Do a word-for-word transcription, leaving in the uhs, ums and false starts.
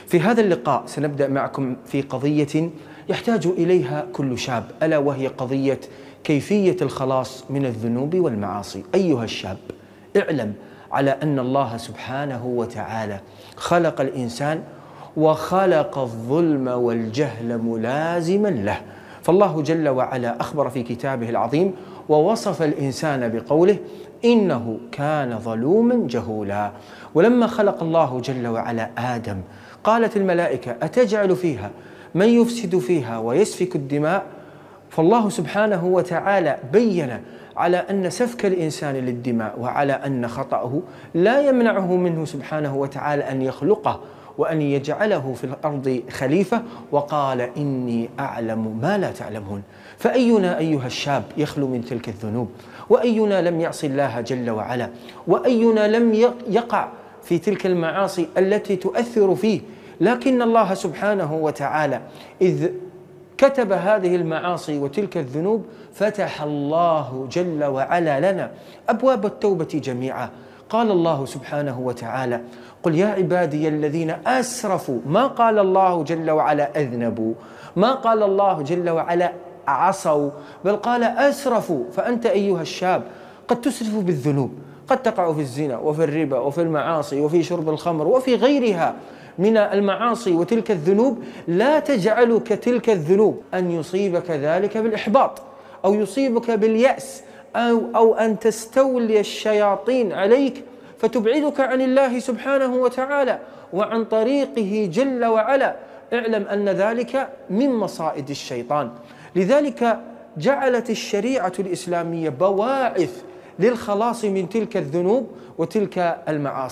في هذا اللقاء سنبدأ معكم في قضية يحتاج إليها كل شاب، ألا وهي قضية كيفية الخلاص من الذنوب والمعاصي. أيها الشاب، اعلم على أن الله سبحانه وتعالى خلق الإنسان وخلق الظلم والجهل ملازما له، فالله جل وعلا أخبر في كتابه العظيم ووصف الإنسان بقوله إنه كان ظلوما جهولا. ولما خلق الله جل وعلا آدم قالت الملائكة أتجعل فيها من يفسد فيها ويسفك الدماء؟ فالله سبحانه وتعالى بين على أن سفك الإنسان للدماء وعلى أن خطأه لا يمنعه منه سبحانه وتعالى أن يخلقه وأن يجعله في الأرض خليفة، وقال إني أعلم ما لا تعلمون. فأينا أيها الشاب يخلو من تلك الذنوب؟ وأينا لم يعص الله جل وعلا؟ وأينا لم يقع في تلك المعاصي التي تؤثر فيه؟ لكن الله سبحانه وتعالى إذ كتب هذه المعاصي وتلك الذنوب فتح الله جل وعلا لنا أبواب التوبة جميعا. قال الله سبحانه وتعالى قل يا عبادي الذين أسرفوا، ما قال الله جل وعلا أذنبوا، ما قال الله جل وعلا عصوا، بل قال أسرفوا. فأنت أيها الشاب قد تسرف بالذنوب، قد تقع في الزنا وفي الربا وفي المعاصي وفي شرب الخمر وفي غيرها من المعاصي وتلك الذنوب. لا تجعلك تلك الذنوب أن يصيبك ذلك بالإحباط أو يصيبك باليأس أو, أو أن تستولي الشياطين عليك فتبعدك عن الله سبحانه وتعالى وعن طريقه جل وعلا. اعلم أن ذلك من مصائد الشيطان. لذلك جعلت الشريعة الإسلامية بواعث للخلاص من تلك الذنوب وتلك المعاصي.